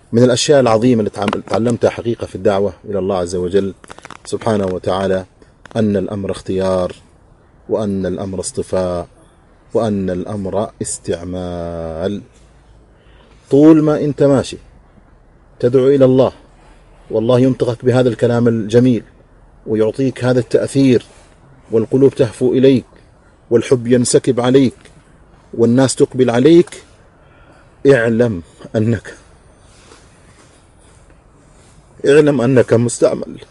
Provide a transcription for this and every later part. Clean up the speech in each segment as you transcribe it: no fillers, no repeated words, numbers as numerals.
من الأشياء العظيمة اللي تعلمتها حقيقة في الدعوة إلى الله عز وجل سبحانه وتعالى أن الأمر اختيار، وأن الأمر اصطفاء، وأن الأمر استعمال. طول ما أنت ماشي تدعو إلى الله، والله ينطقك بهذا الكلام الجميل ويعطيك هذا التأثير، والقلوب تهفو إليك، والحب ينسكب عليك، والناس تقبل عليك، اعلم أنك مستعمل.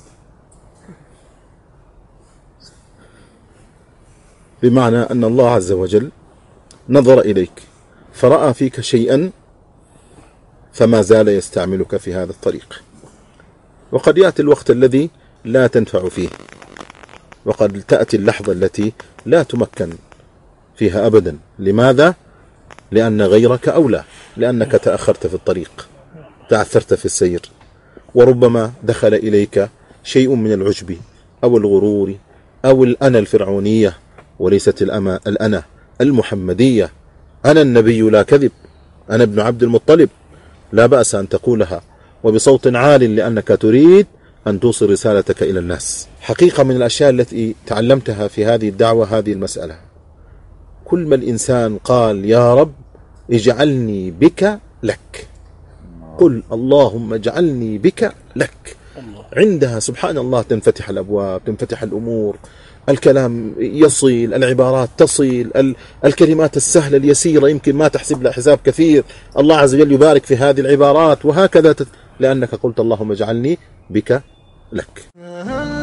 بمعنى أن الله عز وجل نظر إليك فرأى فيك شيئا فما زال يستعملك في هذا الطريق. وقد يأتي الوقت الذي لا تنفع فيه، وقد تأتي اللحظة التي لا تمكن فيها أبدا. لماذا؟ لأن غيرك أولى، لأنك تأخرت في الطريق، تعثرت في السير، وربما دخل إليك شيء من العجب أو الغرور أو الأنا الفرعونية، وليست الأنا المحمدية. أنا النبي لا كذب، أنا ابن عبد المطلب، لا بأس أن تقولها وبصوت عال، لأنك تريد أن توصل رسالتك إلى الناس. حقيقة من الأشياء التي تعلمتها في هذه الدعوة هذه المسألة: كل ما الإنسان قال يا رب اجعلني بك لك، قل اللهم اجعلني بك لك، عندها سبحان الله تنفتح الأبواب، تنفتح الأمور، الكلام يصل، العبارات تصل، الكلمات السهلة اليسيرة يمكن ما تحسب لها حساب كثير، الله عز وجل يبارك في هذه العبارات، وهكذا لأنك قلت اللهم اجعلني بك لك.